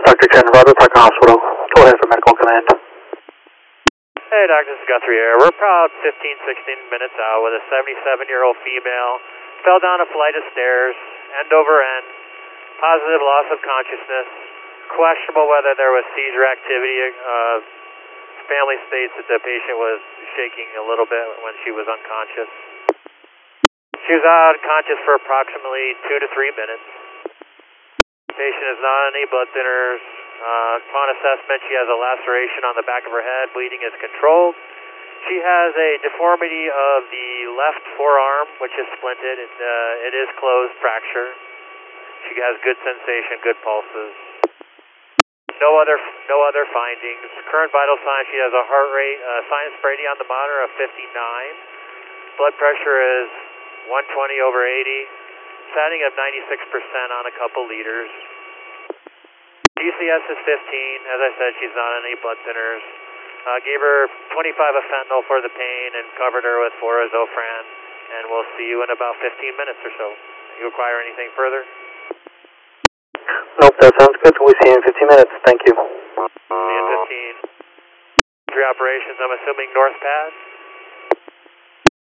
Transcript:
Dr. Chen, Roger Parker Hospital. Go ahead for medical command. Hey, Doctor, this is Guthrie here. We're about 15, 16 minutes out with a 77-year-old female. Fell down a flight of stairs, end over end. Positive loss of consciousness. Questionable whether there was seizure activity. Family states that the patient was shaking a little bit when she was unconscious. She was unconscious for approximately 2 to 3 minutes. Patient is not on any blood thinners. Upon assessment, she has a laceration on the back of her head. Bleeding is controlled. She has a deformity of the left forearm, which is splinted. It is closed fracture. She has good sensation, good pulses. No other findings. Current vital signs: she has a heart rate, sinus brady on the monitor of 59. Blood pressure is 120 over 80. Setting of 96% on a couple liters. GCS is 15. As I said, she's not on any blood thinners. Gave her 25 of fentanyl for the pain and covered her with 4 of Zofran. And we'll see you in about 15 minutes or so. You require anything further? Nope, that sounds good. We'll see you in 15 minutes. Thank you. See you in 15. 3 operations, I'm assuming north pad?